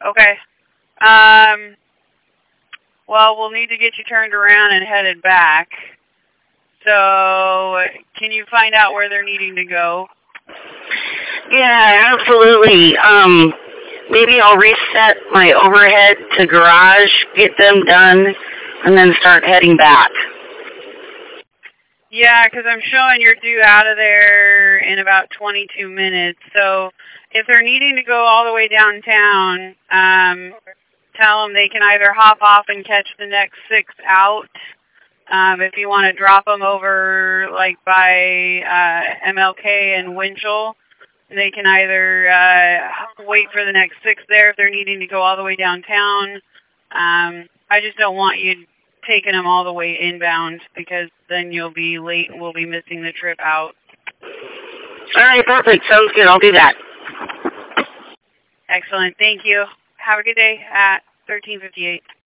Okay. Well, we'll need to get you turned around and headed back. So, can you find out where they're needing to go? Yeah, absolutely. Maybe I'll reset my overhead to garage, get them done, and then start heading back. Yeah, because I'm showing you're due out of there in about 22 minutes. So if they're needing to go all the way downtown, tell them they can either hop off and catch the next 6 out. If you want to drop them over like by MLK and Winchell, they can either wait for the next 6 there if they're needing to go all the way downtown. I just don't want you taking them all the way inbound because then you'll be late and we'll be missing the trip out. All right, perfect. Sounds good. I'll do that. Excellent. Thank you. Have a good day at 1358.